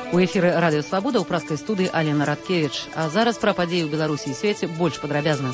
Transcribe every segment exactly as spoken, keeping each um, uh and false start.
У эфіры радыё Свабода ў праскай студыі Алена Радкевіч. А зараз пра падзеі ў Беларусі і свеце больш падрабязна.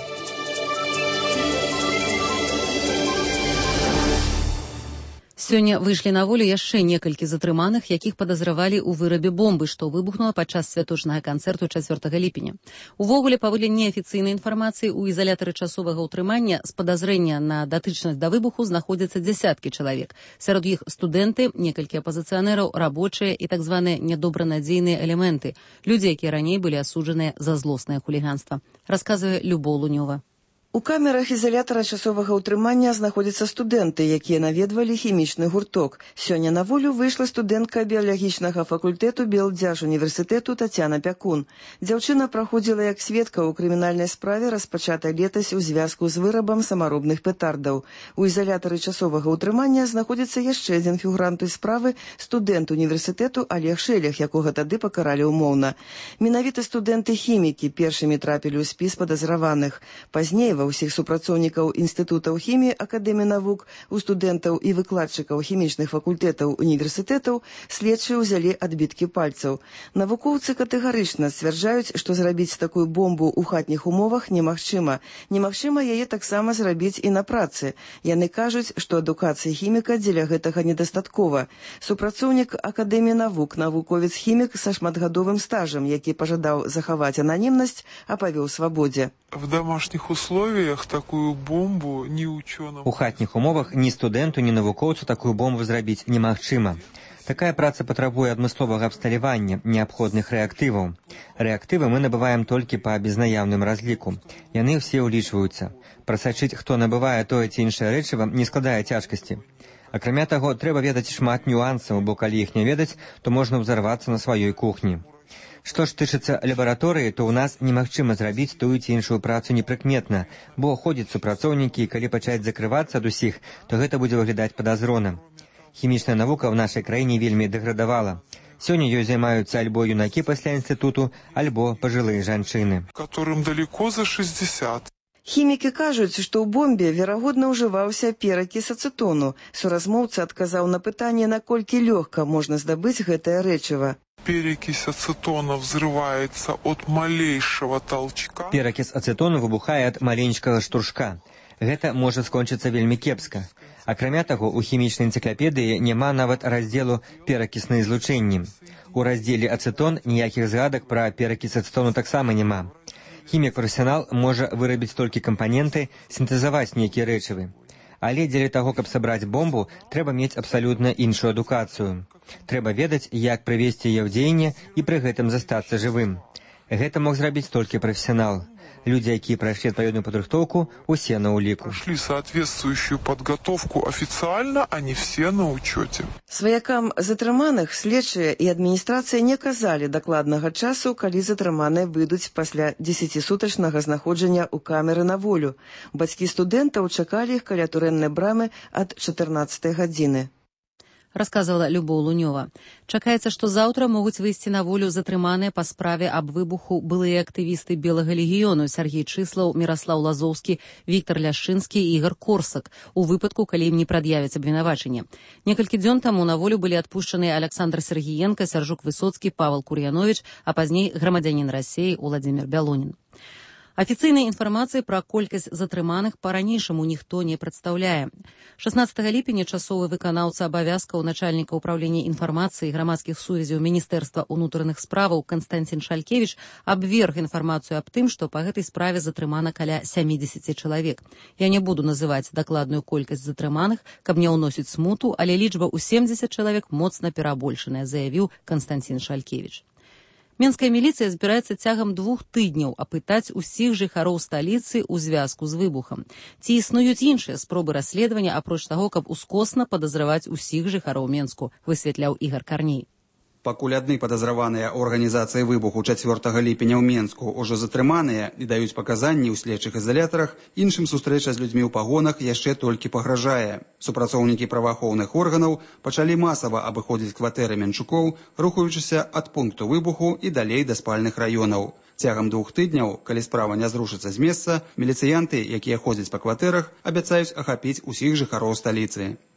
Сёння выйшлі на волю яшчэ некалькі затрыманых, якіх падазравалі ў вырабе бомбы, што выбухнула падчас святочнага канцэрту чацвёртага ліпеня. Увогуле, паводле неафіцыйнай інфармацыі, у ізалятары часовага ўтрымання з падазрэння на датычнасць да выбуху знаходзяцца дзясяткі чалавек. Сярод іх студэнты, некалькі апазіцыянераў, рабочыя і так званыя нядобранадзейныя элементы, людзі, якія раней былі асуджаныя за злоснае хуліганства. Расказвае Любоў Лунёва. У камерах ізалятара часовага ўтрымання знаходзяцца студэнты, якія наведвалі хімічны гурток. Сёння на волю выйшла студэнтка біялагічнага факультэту Белдзяржуніверсітэту Тацяна Пякун. Дзяўчына праходзіла як сведка ў крымінальнай справе, распачатай летась у звязку з вырабам самаробных петардаў. У ізалятары часовага ўтрымання знаходзіцца яшчэ адзін фігурант той справы, студэнт універсітэту Олег Шелег, якога тады пакаралі ўмоўна. Менавіта студэнты-хімікі першымі трапілі ў спіс падазраваных. Пазней ва ўсіх супрацоўнікаў інстытутаў хіміі Акадэміі навук, у студэнтаў і выкладчыкаў хімічных факультэтаў універсітэтаў следчыя ўзялі адбіткі пальцаў. Навукоўцы катэгарычна сцвярджаюць, што зрабіць такую бомбу ў хатніх умовах немагчыма. Немагчыма яе таксама зрабіць і на працы. Яны кажуць, што адукацыі хіміка дзеля гэтага недастаткова. Супрацоўнік Акадэміі навук, навуковец-хімік са шматгадовым стажам, які пажадаў захаваць ананімнасць, апавёў Свабодзе. В домашних условиях такую бомбу ні учёным... У хатніх умовах ні студэнту, ні навукоўцу такую бомбу зрабіць немагчыма. Такая праца патрабуе адмысловага абсталявання, неабходных рэактываў. Рэактывы мы набываем толькі па безнаяўным разліку. Яны ўсе ўлічваюцца. Прасачыць, хто набывае тое ці іншае рэчыва, не складае цяжкасці. Акрамя таго, трэба ведаць шмат нюансаў, бо калі іх не ведаць, то можна ўзарвацца на сваёй кухні. Што ж тычыцца лабараторыі, то ў нас немагчыма зрабіць тую ці іншую працу непрыкметна, бо ходзяць супрацоўнікі, і калі пачаць закрывацца ад усіх, то гэта будзе выглядаць падазрона. Хімічная навука ў нашай краіне вельмі дэградавала. Сёння ёй займаюцца альбо юнакі пасля інстытуту, альбо пажылыя жанчыны. Которым далеко за шестьдесят. Хімікі кажуць, што ў бомбе, верагодна, ўжываўся перакіс ацэтону. Суразмоўца адказаў на пытанне, наколькі лёгка можна здабыць гэтае рэчыва. Перекись ацетона взрывается от малейшего толчка. Перекись ацетону выбухае ад маленькага штуршка. Гэта можа скончыцца вельмі кепска. Акрамя таго, у хімічнай энцыклапедыі няма нават раздзелу перакісныя злучэнні. У раздзеле ацетон ніякіх згадак пра перакіс ацетону таксама няма. Хімік-прафесіянал можа вырабіць толькі кампаненты, сінтэзаваць нейкія рэчывы. Але дзеля таго, каб сабраць бомбу, трэба мець абсалютна іншую адукацыю. Трэба ведаць, як прывесці яе ў дзеянне і пры гэтым застацца жывым. Гэта мог зрабіць толькі прафесіянал. Людзі, якія прайшлі адпаведную падрыхтоўку, усе на ўліку. Прошли соответствующую подготовку официально, а не все на учете. Сваякам затрыманых следчыя і адміністрацыя не казалі дакладнага часу, калі затрыманыя выйдуць пасля дзесяцісутачнага знаходжання ў камеры на волю. Бацькі студэнтаў чакалі іх каля турэмнай брамы ад чатырнаццатай гадзіны. Расказвала Любоў Лунёва. Чакаецца, што заўтра могуць выйсці на волю затрыманыя па справе аб выбуху былыя актывісты Белага легіёну Сергей Чыслаў, Міраслаў Лазоўскі, Віктар Ляшчынскі і Ігар Корсак у выпадку, калі ім не прад'явяць абвінавачанне. Некалькі дзён таму на волю былі адпушчаны Александр Сергіенка, Сяржук Высоцкі, Павел Кур'яновіч, а пазней грамадзянін Расіі Уладзімір Бялонін. Афіцыйнай інфармацыі пра колькасць затрыманых па-ранейшаму ніхто не прадстаўляе. шаснаццатага ліпеня часовы выканаўца абавязкаў начальніка ўправлення інфармацыі і грамадскіх сувязяў Міністэрства ўнутраных справаў Канстанцін Шалькевіч абверг інфармацыю аб тым, што па гэтай справе затрымана каля сямідзесяці чалавек. Я не буду называць дакладную колькасць затрыманых, каб не ўносіць смуту, але лічба ў семдзесят чалавек моцна перабольшаная, заявіў Канстанцін Шалькевіч. Менская міліцыя збіраецца цягам двух тыдняў апытаць усіх жыхароў сталіцы ў звязку з выбухам. Ці існуюць іншыя спробы расследавання, апроч таго, каб ускосна падазраваць усіх жыхароў Менску, высвятляў Ігар Карней. Пакуль адны падазраваныя ў арганізацыі выбуху чацвёртага ліпеня ў Менску ўжо затрыманыя і даюць паказанні ў следчых ізалятарах, іншым сустрэча з людзьмі ў пагонах яшчэ толькі пагражае. Супрацоўнікі праваахоўных органаў пачалі масава абыходзіць кватэры Менчукоў, рухаючыся ад пункту выбуху і далей да спальных раёнаў. Цягам двух тыдняў, калі справа не зрушыцца з месца, міліцыянты, якія ходзяць па кватэрах, абяцаюць ахапіць усіх жыхароў сталіцы.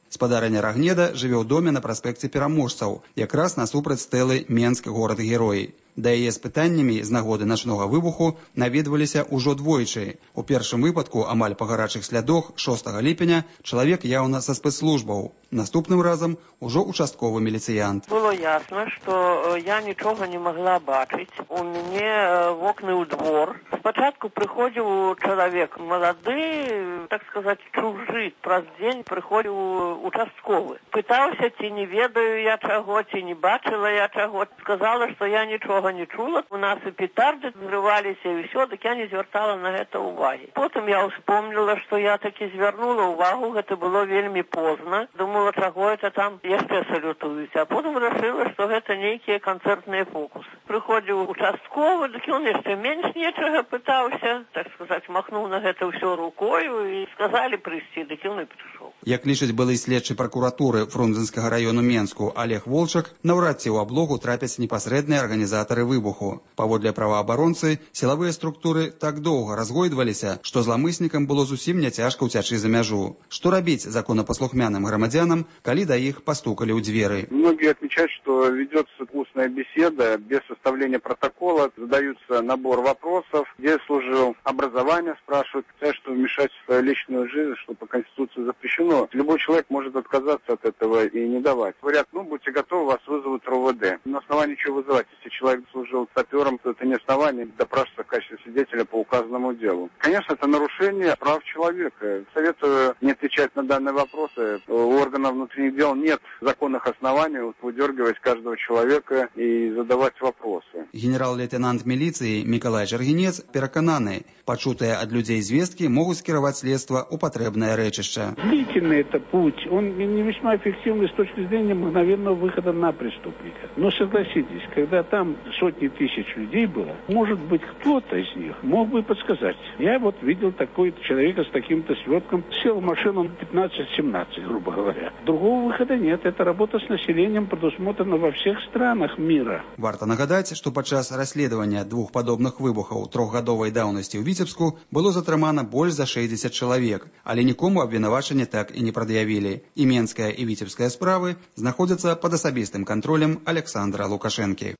Спадарыня Рагнеда жыве ў доме на праспекце Пераможцаў, якраз насупраць стэлы Менск горад-герой. Да яе з пытаннямі з нагоды начнога выбуху наведваліся ўжо двойчы. У першым выпадку, амаль па гарачых слядах, шостага ліпеня, чалавек яўна са спецслужбаў. Наступным разам ужо участковы міліцыянт. Было ясна, што я нічога не магла бачыць. У мяне вокны ў двор. Спачатку прыходзіў чалавек малады, так сказаць, чужы. Праз дзень прыходзіў участковы. Пытаўся, ці не ведаю я чаго, ці не бачыла я чаго. Сказала, што я нічога не чула. У нас і петарды зрываліся, і ўсё, дык я не звяртала на гэта ўвагі. Потым я ўспомніла, што я такі звярнула ўвагу, гэта было вельмі позна. Думала, чаго это там яшчэ салютуюць. А потым рашыла, што гэта нейкія канцэртныя фокусы. Прыходзіў участковы, дык ён яшчэ менш нечага пытаўся, так сказаць, махнуў на гэта ўсё рукою і сказалі прыйсці, дык ён і прыйшоў. Як лічыць былы следчы пракуратуры Фрунзенскага району Менску Олег Волчак, наўрад ці ў аблогу трапяць непасрэдныя арганізатары выбуху. Паводле праваабаронцы, сілавыя структуры так доўга разгойдваліся, што зламыснікам было зусім няцяжка ўцячы за мяжу. Што рабіць законапаслухмяным грамадзянам, калі да іх пастукалі ў дзверы? Многие отмечают, что ведется устная беседа без составления протокола, задаются набор вопросов, где служил образование, спрашивают, что вмешать в свою личную жизнь, что по Конституции запрещено. Любой человек может отказаться от этого и не давать. Говорят, ну, будьте готовы, вас вызовут РОВД. На основании чего вызывать? Если человек служил сапером, то это не основание допрашиваться в качестве свидетеля по указанному делу. Конечно, это нарушение прав человека. Советую не отвечать на данные вопросы. У органов внутренних дел нет законных оснований выдергивать каждого человека и задавать вопросы. Генерал-лейтенант милиции Миколай Жаргинец перакананы, пачутыя ад людзей звесткі могуць скіраваць следства ў патрэбнае рэчышча. Длительный это путь, он не весьма эффективный с точки зрения мгновенного выхода на преступника. Но согласитесь, когда там сотни тысяч людей было, может быть, кто-то из них мог бы подсказать. Я вот видел такой человека с таким-то свертком, сел в машину пятнадцать-семнадцать, грубо говоря. Другого выхода нет. Это работа с населением предусмотрена во всех странах мира. Варта нагадаць, што падчас расследавання двух падобных выбухаў трохгадовай даўнасці ў Віцебску было затрымана больш за шэсцьдзесят чалавек, але нікому абвінавачанне так і не прад'явілі. І менская і віцебская справы знаходзяцца пад асабістым кантролем Александра Лукашэнкі.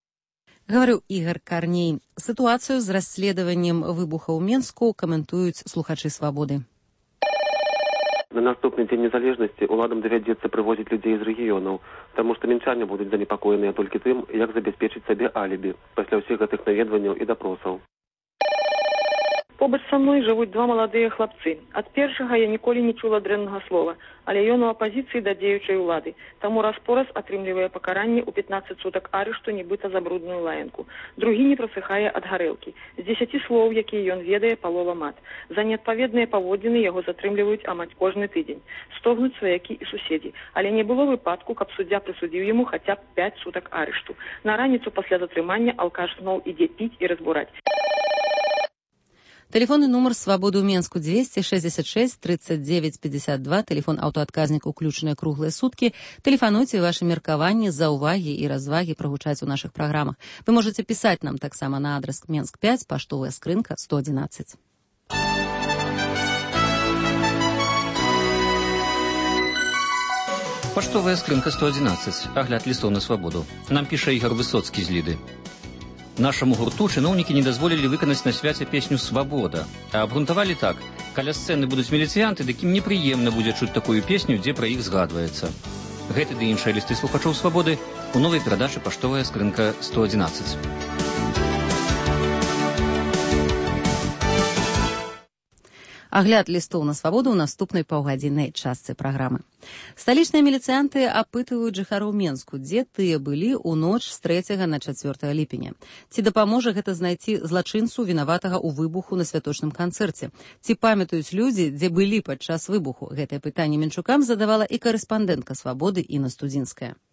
Гаварыў Ігар Карней. Сітуацыю з расследаваннем выбуха ў Менску каментуюць слухачы «Свабоды». На наступны дзень незалежнасці уладам давядзецца прывозіць людзей з рэгіёнаў, таму што мінчане будуць занепакоеныя толькі тым, як забяспечыць сабе алібі пасля ўсіх гэтых наведванняў і дапросаў. Побач са мной жывуць два маладыя хлапцы. Ад першага я ніколі не чула дрэннага слова, але ён у апазіцыі да дзеючай улады. Таму раз-пораз атрымлівае пакаранне ў пятнаццаць сутак арышту нібыта за брудную лаянку. Другі не прасыхае ад гарэлкі. З дзесяці слоў, якія ён ведае, палова мат. За неадпаведныя паводзіны яго затрымліваюць амаль кожны тыдзень. Стогнуць сваякі і суседзі. Але не было выпадку, каб суддзя прысудзіў яму хаця б пяць сутак арышту. На раніцу пасля затрымання алкаш зноў ідзе піць і разбураць. Телефонный номер «Свободы» ў Менску двести шестьдесят шесть тридцать девять пятьдесят два, телефон аўтаадказнік уключаныя круглыя суткі. Тэлефануйце ваши меркаванні, заўвагі і развагі прагучаць у нашых праграмах. Вы можете пісаць нам таксама на адрес Менск пять, паштовая скрынка сто одиннадцать. Паштовая скрынка сто одиннадцать. Агляд лістоў на свабоду. Нам піша Ігор Высоцкі з Ліды. Нашаму гурту чыноўнікі не дазволілі выканаць на свяце песню «Свабода». А абгрунтавалі так. Каля сцэны будуць міліцыянты, дык ім непрыемна будзе чуць такую песню, дзе пра іх згадваецца. Гэты ды іншыя лісты слухачоў «Свабоды» у новай перадачы «Паштовая скрынка сто одиннадцать». Агляд лістоў на свабоду ў наступнай паўгадзіннай частцы праграмы. Сталічныя міліцыянты апытваюць жыхароў Менску, дзе тыя былі ў ноч з трэцяга на чацвёртае ліпеня. Ці дапаможа гэта знайсці злачынцу вінаватага ў выбуху на святочным канцэрце? Ці памятаюць людзі, дзе былі падчас выбуху? Гэтае пытанне Менчукам задавала і карэспандэнтка «Свабоды» Інна Студзінская.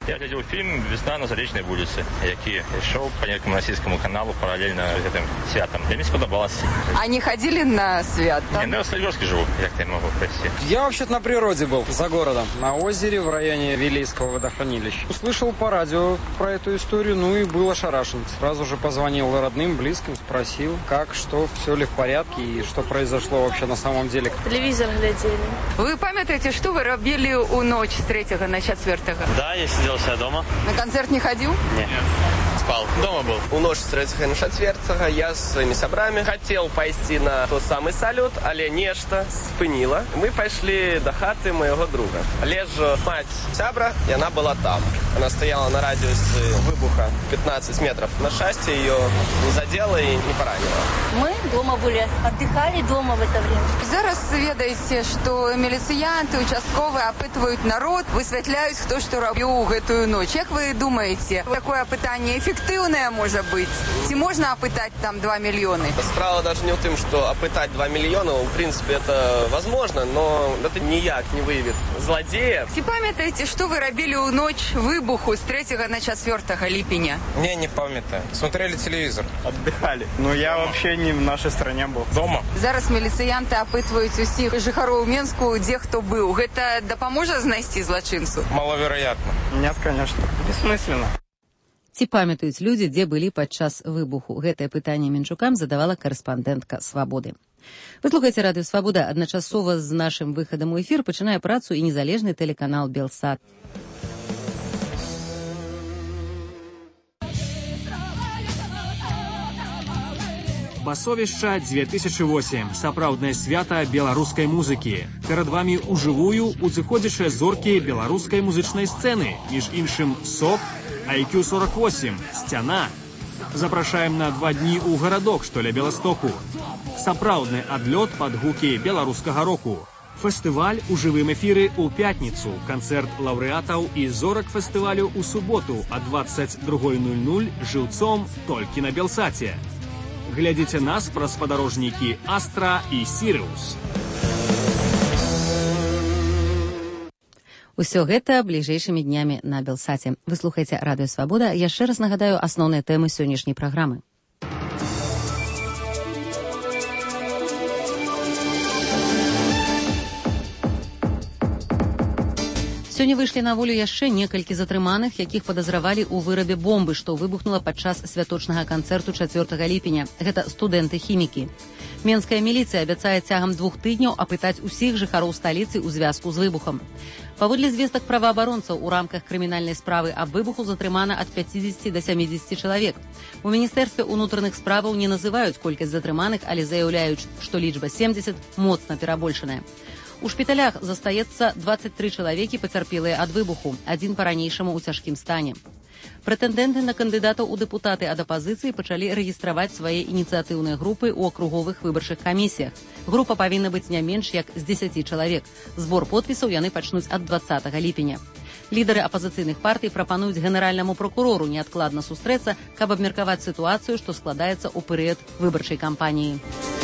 Я глядел фильм «Весна на Заречной улице», який шел по некому российскому каналу параллельно этим святам. Мне сподобалось. А не ходили на свят? Не, ну я в Солигорске живу, як я могу пройти. Я вообще-то на природе был, за городом, на озере в районе Вилейского водохранилища. Услышал по радио про эту историю, ну и был ошарашен. Сразу же позвонил родным, близким, спросил, как, что, все ли в порядке и что произошло вообще на самом деле. Телевизор глядели. Вы памятаете, что вы робили у ночь с третьего на четвертого? Да, я сидел себя дома. На концерт не ходил? Нет. Спал. Дома был. У ночь с третьего на четвертого я с своими собрами хотел пойти на тот самый салют, але нечто спынило. Мы пошли до хаты моего друга. Лежа мать сябра, и она была там. Она стояла на радиусе выбуха пятнадцать метров. На счастье ее не задело и не поранило. Мы дома были, отдыхали дома в это время. Зараз ведаеце, што міліцыянты, участковыя апытваюць народ, высвятляюць, хто што рабіў у гэтую ноч. Як вы думаеце, такое апытанне эффектыўнае можа быць? Ці можна апытаць там два мільёны? Справа даже не в том, что опытать два миллиона, в принципе, это возможно, но это никак не выявит злодея. Ці памятаеце, што вы рабілі ў ноч выбуху з третьего на четвертого ліпеня? Не, не памятаю. Смотрели телевизор. Отдыхали. Но я вообще не в нашей стране был. Дома. Зараз міліцыянты апытваюць усіх жыхароў Менску, дзе хто быў. Гэта дапаможа знайсці злачынцу? Маловероятно. Нет, конечно. Бессмысленно. Ці памятаюць людзі, дзе былі падчас выбуху? Гэтае пытанне Менчукам задавала карэспандэнтка «Свабоды». Вы слухаеце радыё «Свабода». Адначасова з нашым выхадам у эфір пачынае працу і незалежны тэлеканал «Белсат». Басовішча две тысячи восемь. Сапраўднае свята беларускай музыкі. Перад вамі ўжывую узыходзячыя зоркі беларускай музычнай сцэны. Між іншым СОК, ай кью сорок восемь, Сцяна. Запрашаем на два дні ў гарадок, што ля Беластоку. Сапраўдны адлёт пад гукі беларускага року. Фестываль у жывым эфіры ў пятніцу. Канцэрт лаўрэатаў і зорак фестывалю ў суботу а двадцать два ноль ноль жыўцом толькі на Белсаце. Глядзіце нас праз спадарожнікі Астра і Сірыус. Усё гэта бліжэйшымі днямі на Белсаце. Вы слухаеце радыё «Свабода». Яшчэ раз нагадаю асноўныя тэмы сённяшняй праграмы. Сёння выйшлі на волю яшчэ некалькі затрыманых, якіх падазравалі ў вырабе бомбы, што выбухнула падчас святочнага канцэрту чацвёртага ліпеня. Гэта студэнты-хімікі. Менская міліцыя абяцае цягам двух тыдняў апытаць усіх жыхароў сталіцы ў звязку з выбухам. Паводле звестак праваабаронцаў, у рамках крымінальнай справы аб выбуху затрымана ад пяцідзесяці да сямідзесяці чалавек. У міністэрстве ўнутраных справаў не называюць колькасць затрыманых, але заяўляюць, што лічба семдзесят моцна перабольшаная. У шпіталях застаецца двадцать три чалавекі, пацярпелыя ад выбуху, адзін па-ранейшаму ў цяжкім стане. Прэтэндэнты на кандыдатаў у дэпутаты ад апазіцыі пачалі рэгістраваць свае ініцыятыўныя групы ў акруговых выбарчых камісіях. Група павінна быць не менш як з дзесяці чалавек. Збор подпісаў яны пачнуць ад двадцатага ліпеня. Лідары апазіцыйных партый прапануюць генеральнаму прокурору неадкладна сустрэцца, каб абмеркаваць сітуацыю, што складаецца ў перыяд выбарчай кампаніі.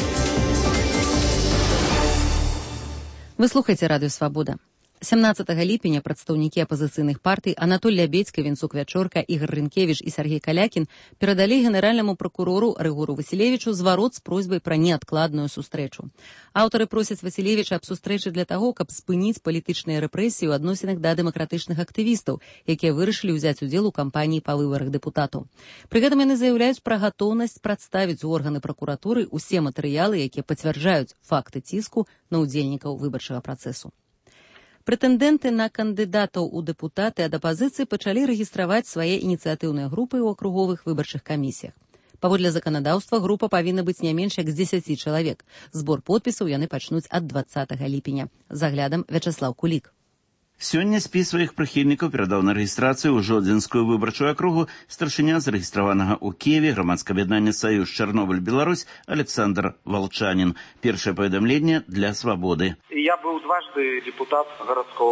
Вы слухаеце радыё «Свабода». сямнаццатага ліпеня прадстаўнікі апазіцыйных партый Анатоль Лябедзька, Вінцук Вячорка, Ігор Рынкевіч і Сергей Калякін перадалі генеральнаму прокурору Рыгору Васілевічу зварот з просьбай пра неадкладную сустрэчу. Аўтары просяць Васілевіча аб сустрэчы для таго, каб спыніць палітычныя рэпрэсіі ў адносінах да дэмакратычных актывістаў, якія вырашылі ўзяць удзел у кампаніі па выбарах дэпутатаў. Пры гэтым яны заяўляюць пра гатоўнасць прадставіць у органы пракуратуры ўсе матэрыялы, якія пацвярджаюць факты ціску на ўдзельнікаў выбарчага працэсу. Прэтэндэнты на кандыдатаў у дэпутаты ад апазіцыі пачалі рэгістраваць свае ініцыятыўныя групы ў акруговых выбарчых камісіях. Паводле заканадаўства група павінна быць не менш як з дзесяці чалавек. Збор подпісаў яны пачнуць ад двадцатага ліпеня. З аглядам Вячаслаў Кулік. Сёння спіс сваіх прыхільнікаў перадаў на рэгістрацыю ў Жодзінскую выбарчую акругу старшыня зарэгістраванага ў Киеве грамадскае аб'яднанне «Саюз Чарнобыль Беларусь» Александр Волчанин. Першае паведамленне для «Свободы». Я был дважды депутат городского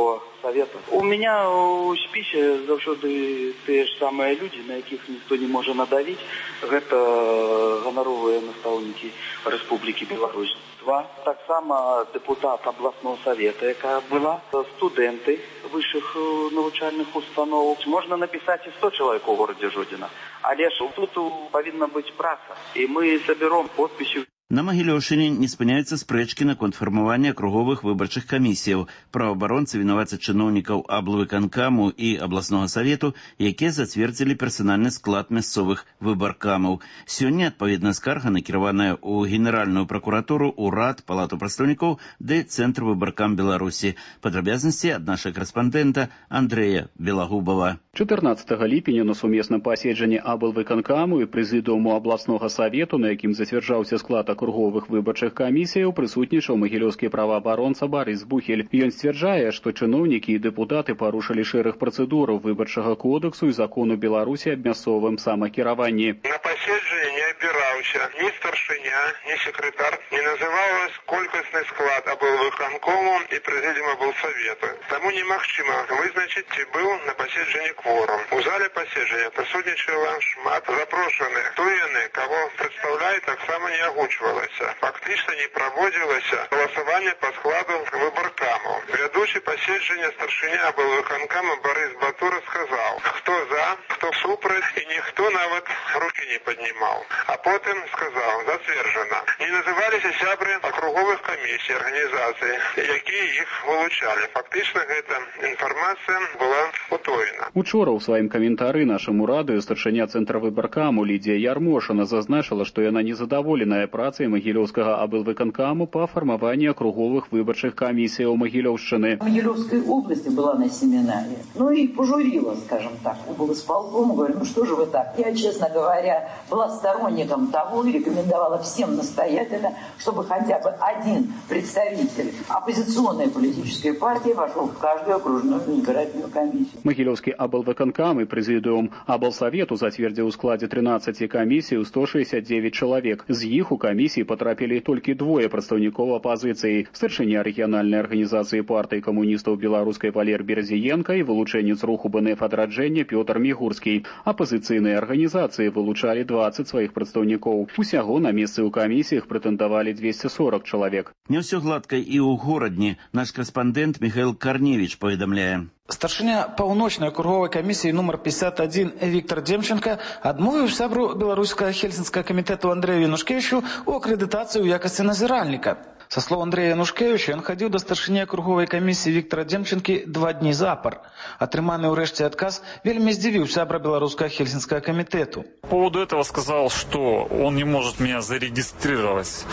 совета. У меня у списе заўсёды те же самые люди, на якіх никто не может надавить. Это гоноровые наставники Республики Беларусь. Два. Так само депутат областного совета, якая была, студенты высших навчальных установ. Можно написать и сто человек у городе Жодина. Але ж тут повинна быть праца. И мы соберем подписи. На Магілёўшчыне не спыняюцца спрэчкі наконт фармавання акруговых выбарчых камісіяў. Праваабаронцы вінавацяць чыноўнікаў аблвыканкаму і абласнога савету, якія зацвердзілі персанальны склад мясцовых выбаркамаў. Сёння адпаведная скарга накіраваная ў Генеральную пракуратуру, урад, палату прадстаўнікоў ды Цэнтр выбаркам Беларусі. Падрабязнасці ад нашай карэспандэнта Андрэя Белагубова. чатырнаццатага ліпеня на сумесным паседжанні аблвыканкаму і прэзідыуму абласнога савету, на якім зацвярджаўся склад акруговых выбарчых камісіяў, прысутнічаў магілёўскі праваабаронца Барыс Бухель. Ён сцвярджае, што чыноўнікі і дэпутаты парушылі шэраг працэдураў выбарчага кодексу і закону Беларусі аб мясцовым самакіраванні. На паседжанні не абіраўся ні старшыня, ні секретар, не называлась колькасны склад аблвыканкому і прэзідыума аблсавета. Таму немагчыма вызначыць, ці быў на паседжанні кворум. У зале паседжання прысутнічала шмат запрошаных. Хто яны, каго прадстаўляе, таксама не агучвалася. Фактычна не праводзілася галасаванне па складу выбаркаму. Вядучы паседжання старшыня аблвыканкама Барыс Батура сказаў, хто за, хто супраць, і ніхто нават рукі не паднімаў. А потым сказаў, зацверджана. Не называліся сябры акруговых камісій, арганізацый, якія іх вылучалі. Фактычна гэта інфармацыя была утоена. Учора ў сваім каментары нашаму радыё старшыня Цэнтра выбаркаму Лідія Ярмошына зазначыла, што яна незадаволеная працай магілёўскага аблвыканкаму па фармаванні акруговых выбарчых камісіяў Магілёўшчыны. В Магилевской области была на семинаре, ну и пожурила, скажем так, облсполком, говорю, ну что же вы так? Я, честно говоря, была сторонником того и рекомендовала всем настоятельно, чтобы хотя бы один представитель оппозиционной политической партии вошел в каждую окружную избирательную комиссию. Магілёўскі аблвыканкам і прэзідыум аблсавету зацвердзіў у складзе трынаццаці камісій сто шэсцьдзесят девять чалавек. З іх у камісіі патрапілі толькі двое прадстаўнікоў апазіцыі. Старшыня рэгіянальнай арганізацыі партыі камуністаў беларускай Валер Берзіенка і вылучэнец руху БНФ адраджэння Пётр Мігурскі. Апазіцыйныя арганізацыі вылучалі дваццаць сваіх прадстаўнікоў. Усяго на месцы ў камісіях прэтэндавалі двести сорок чалавек. Не ўсё гладка і ў горадні. Наш карэспандэнт Михаил Карневич паведамляе. Старшыня паўночнай акруговай камісіі нумар пятьдесят один Віктор Демченко адмовіў сябру беларускага хельсінскага камітэту Андрэю Янушкевичу у акрэдытацыі ў якасці назіральніка. Со слов Андрея Янушкевича, он ходил до старшыні акруговой камісіі Виктора Демченки два дні запар. Атрыманы ўрэшце адказ вельмі здзівіў сябра беларускага хельсінскага камітэту. По поводу этого сказал, что он не может меня зарегистрировать,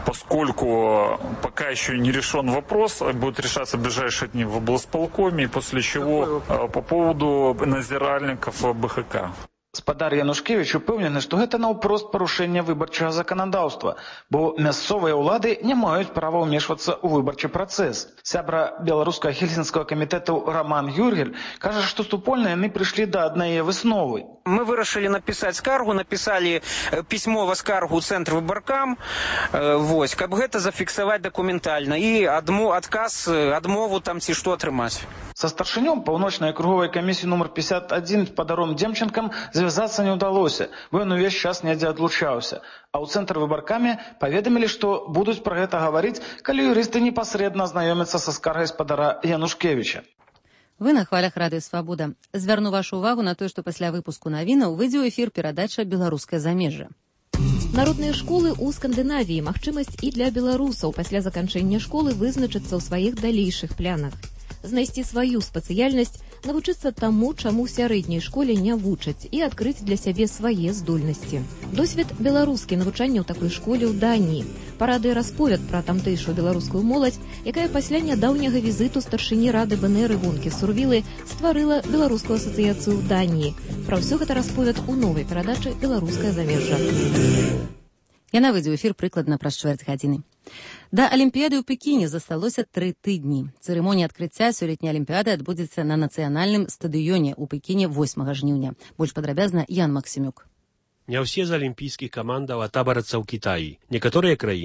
поскольку пока еще не решен вопрос, будет решаться в ближайшие дни в облсполкоме, после чего по поводу назиральников БХК. Спадар Янушкевич упэўнены, што гэта наўпрост парушэнне выбарчага заканадаўства, бо мясцовыя ўлады не маюць права ўмешвацца ў выбарчы працэс. Сябра беларускага хельсінскага камітэту Роман Юргель кажа, што супольна яны прыйшлі да аднае высновы. Мы вырашылі напісаць скаргу, напісалі пісьмова скаргу ў цэнтр выбаркам, вось, каб гэта зафіксаваць дакументальна і адмо, адказ, адмову там ці што атрымаць. Со старшынём паўночнай акруговай камісіі нумар пятьдесят один Спадаром Демченкам звязацца не ўдалося, бо ён увесь час недзе адлучаўся. А ў цэнтр выбаркамі паведамілі, што будуць пра гэта гаварыць, калі юрысты непасрэдна азнаёмяцца са скаргай спадара Янушкевича. Вы на хвалях Радыё Свабода. Звярну вашу ўвагу на тое, што пасля выпуску навінаў выйдзе ў эфір перадача «Беларускае замежжа». Народныя школы ў Скандынавіі – магчымасць і для беларусаў пасля заканчэння школы вызначыцца ў сваіх далейшых планах. Знайсці сваю спецыяльнасць, навучыцца таму, чаму ў сярэдняй школе не вучаць, і адкрыць для сябе свае здольнасці. Досвед беларускі навучання ў такой школе ў Даніі. Парады расповед пра тамтэйшую беларускую моладзь, якая пасля нядаўняга візіту старшыні рады БНР Івонкі Сурвілы стварыла беларускую асацыяцыю ў Даніі. Пра ўсё гэта расповед у новай перадачы «Беларускае замежжа». Яна выйдзе ў эфір прыкладна праз чвэрць гадзіны. Да Алімпіяды ў Пекіне засталося тры тыдні. Цырымонія адкрыцця сёлетняй Алімпіяды адбудзецца на нацыянальным стадыёне ў Пекіне восьмага жніўня. Больш падрабязна Ян Максімюк. Не ўсе з алімпійскіх камандаў атабарацца ў Кітаі. Некаторыя краіны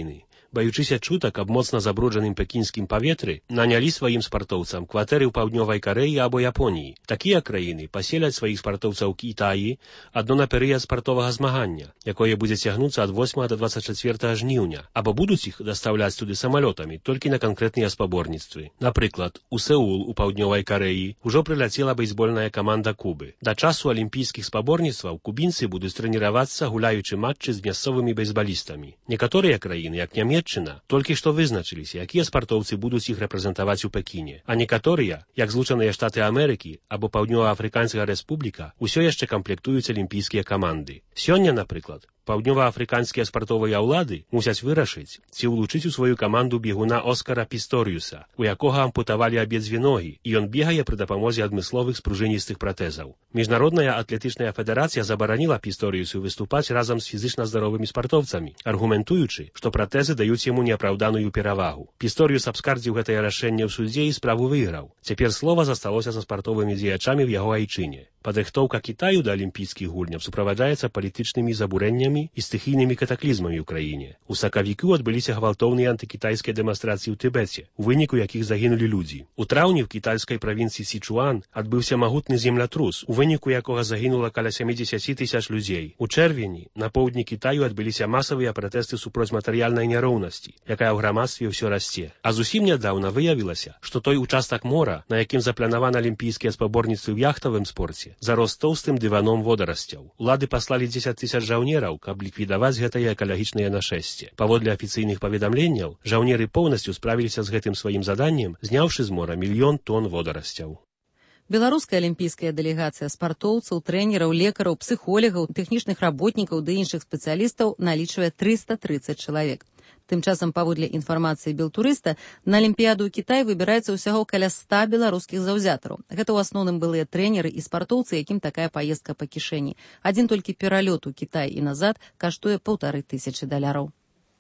баючыся чутак аб моцна забруджаным пекінскім паветры, нанялі сваім спартоўцам кватэры ў паўднёвай Карэі або Японіі. Такія краіны паселяць сваіх спартоўцаў Кітаі адно на перыяд спартовага змагання, якое будзе цягнуцца ад восьмага да дваццаць чацвёртага жніўня, або будуць іх дастаўляць туды самалётамі толькі на канкрэтныя спаборніцтвы. Напрыклад, у Сеул у паўднёвай Карэі ўжо прыляцела бейсбольная каманда Кубы. Да часу алімпійскіх спаборніцтваў кубінцы будуць трэніравацца, гуляючы матчы з мясцовымі бейсбалістамі. Некаторыя краіны, як Нямецчына, толькі што вызначыліся, якія спартоўцы будуць іх рэпрэзентаваць у Пекіне. А некаторыя, як Злучаныя Штаты Амерыкі або Паўднёва-Афрыканская Рэспубліка, усё яшчэ камплектуюць алімпійскія каманды. Сёння, напрыклад, паўднёва-афрыканскія спартовыя ўлады мусяць вырашыць, ці ўлучыць у сваю каманду бегуна Оскара Пісторыуса, у якога ампутавалі абедзве ногі, і ён бегае пры дапамозе адмысловых спружыністых пратэзаў. Міжнародная атлетычная федэрацыя забараніла Пісторыусу выступаць разам з фізычна здаровымі спартоўцамі, аргументуючы, што пратэзы даюць яму неапраўданую перавагу. Пісторыус абскардзіў гэтае рашэнне ў судзе і справу выйграў. Цяпер слова засталося за спартовымі дзеячамі ў яго айчыне. Падрыхтоўка Кітаю да алімпійскіх гульняў суправаджаецца палітычнымі забурэннямі і стыхійнымі катаклізмамі ў краіне. У сакавіку адбыліся гвалтоўныя антыкітайскія дэманстрацыі ў Тыбеце, у выніку якіх загінулі людзі. У траўні ў кітайскай правінцыі Січуан адбыўся магутны землятрус, у выніку якога загінула каля сямідзесят тысяч людзей. У чэрвені на поўдні Кітаю адбыліся масавыя пратэсты супроць матэрыяльнай няроўнасці, якая ў грамадстве ўсё расце. А зусім нядаўна выявілася, што той участак мора, на якім запланаваны алімпійскія спаборніцтвы ў яхтавым спорце, зарос тоўстым дываном водарасцяў. Улады паслалі дзесяць тысяч жаўнераў, каб ліквідаваць гэтае экалагічнае нашэсце. Паводле афіцыйных паведамленняў, жаўнеры поўнасцю справіліся з гэтым сваім заданнем, зняўшы з мора мільён тонн водарасцяў. Беларуская алімпійская дэлегацыя спартоўцаў, трэнераў, лекараў, псіхолагаў, тэхнічных работнікаў ды іншых спецыялістаў налічвае трыста трыццаць чалавек. Тым часам, паводле інфармацыі Белтурыста, на Алімпіяду ў Кітай выбіраецца ўсяго каля ста беларускіх заўзятараў. Гэта ў асноўным былыя трэнеры і спартоўцы, якім такая паездка па кішэні. Адзін толькі пералёт у Кітай і назад каштуе паўтары тысячы даляраў.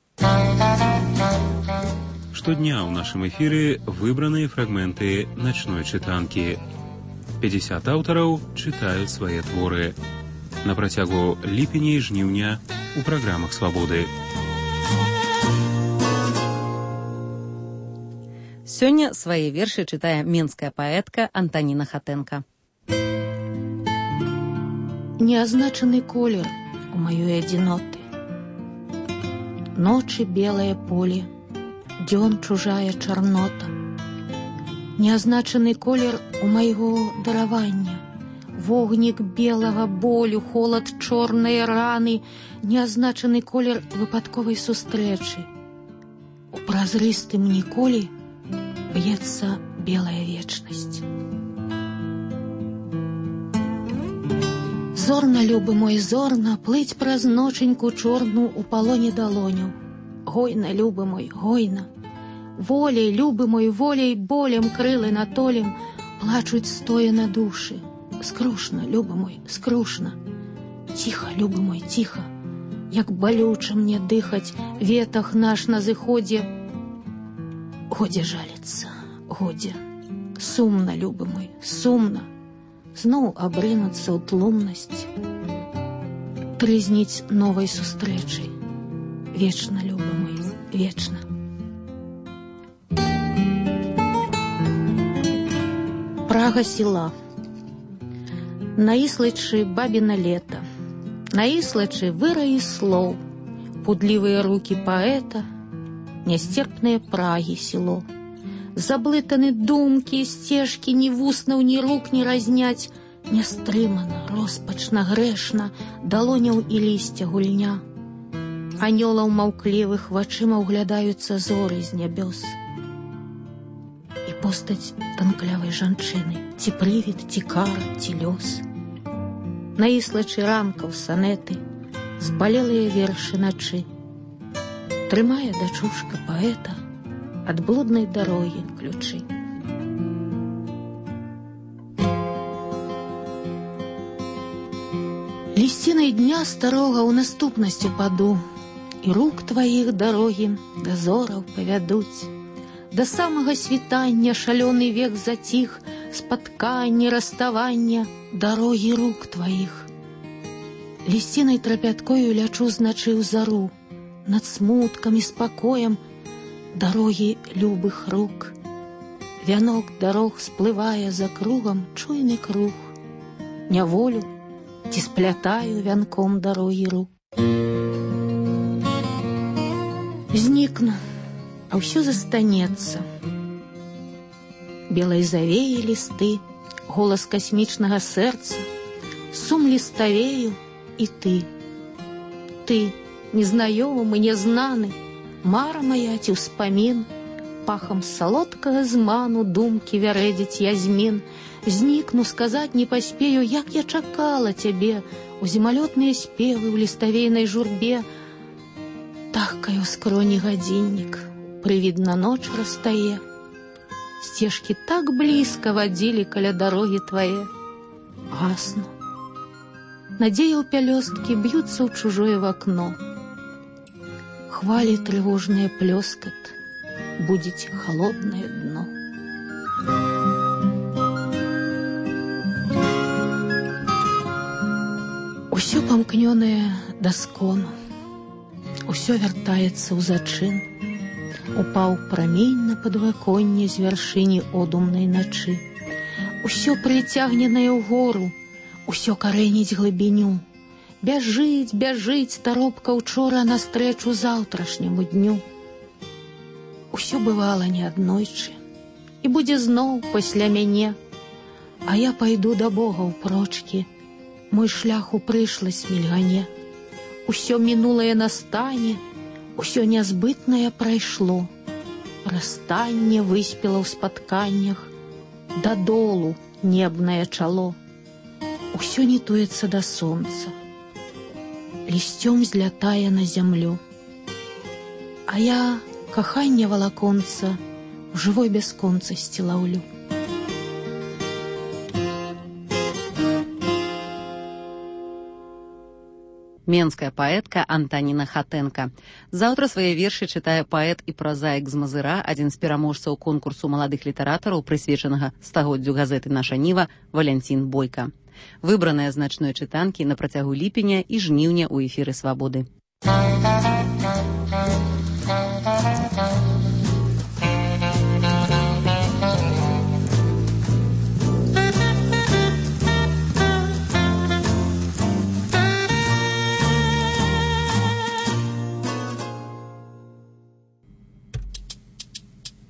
Штодня ў нашым эфіры выбраныя фрагменты начной чытанкі. пятьдесят аўтараў чытаюць свае творы. На працягу ліпеня і жніўня у праграмах «Свабоды». Сёння свае вершы чытае менская паэтка Антаніна Хатэнка. Неазначаны колер у маёй адзіноты. Ночы белае поле, дзён чужая чарнота. Неазначаны колер у майго даравання. Вогнік белага болю, холад чорнай раны, неазначаны колер выпадковай сустрэчы. У празрыстым ніколі б'ецца белая вечнасць. Зорна, любы мой, зорна, плыць праз ноченьку чорну у палоне далоняў. Гойна, любы мой, гойна. Волей, любы мой, волей, болем крылы натолем, плачуць стоя на душы. Скрушна, любы мой, скрушна. Ціха, любы мой, ціха. Як балюча мне дыхаць, ветах наш на зыходзе. Годзе жаліцца, годзе. Сумна, любы мой, сумна. Зноў абрынуцца ў тлумнасць. Трызніць новай сустрэчай. Вечна, любы мой, вечна. Прага села. Наіслачы бабіна лета, наіслачы выраі слоў, пудлівыя рукі паэта, нясцерпныя прагі село. Заблытаны думкі, сцежкі, ні вуснаў, ні рук не разняць, нястрымана, роспачна, грэшна, далоняў і лісця гульня. Анёлаў маўклівых вачыма ўглядаюцца зоры з нябёс. І постаць танклявай жанчыны, ці прывід, ці кара, ці лёс. Наіслачы ранкаў санеты, збалелыя вершы начы. Трымае дачушка паэта ад блуднай дарогі ключы. Лісцінай дня старога ў наступнасць упаду, і рук тваіх дарогі да зораў павядуць. Да самага світання шалёны век заціх, спатканне, расставання, дарогі рук тваіх. Лісцінай трапяткою лячу з начы ў зару, над смутком и спокоем дороги любых рук. Вянок дорог, сплывая за кругом, чуйный круг. Няволю ці сплятаю вянком дороги рук. Зникну, а ўсё застанецца. Белой завеі листы, голос космічнага сэрца, сум листавею и ты. Ты, незнаёмы, незнаны, мара моя ці ўспамін, пахом солодкага зману думки вярэдзіць язмін. Зникну, сказать не паспею, як я чакала цябе, у зімалётныя спевы, у ліставейнай журбе. Тахкаю скроні гадзіннік, прывідна ноч растае. Сцежкі так блізка вадзілі каля дарогі твае. Гасну. Надзея ў пялёсткі б'юцца ў чужое вакно. Хвалі трывожныя плёскат, будзець халоднае дно. Усё памкнёнае да скону, усё вяртаецца ў зачын. Упаў прамень на падваконне з вяршыні одумнай начы. Усё прыцягненае ўгору, усё карэніць глыбіню. Бяжыць, бяжыць таропка учора настрэчу заўтрашняму дню. Усё бывала неаднойчы, і будзе зноў пасля мяне. А я пайду да Бога ўпрочкі, мой шлях у прышласць мільгане. Усё мінулае настане, усё нязбытнае прайшло. Расстанне выспела ў спатканнях, дадолу небнае чало. Усё нітуецца да сонца, лісцём злятае на зямлю. А я каханне валаконца ў жывой бясконцасці лаўлю. Менская паэтка Антаніна Хатэнка. Заўтра свае вершы чытае паэт і празаік з Мазыра, адзін з пераможцаў конкурсу маладых літаратараў, прысвечанага стагоддзю газеты «Наша Ніва», Валянцін Бойка. Выбраныя з начной чытанкі на працягу ліпеня і жніўня ў эфіры «Свабоды».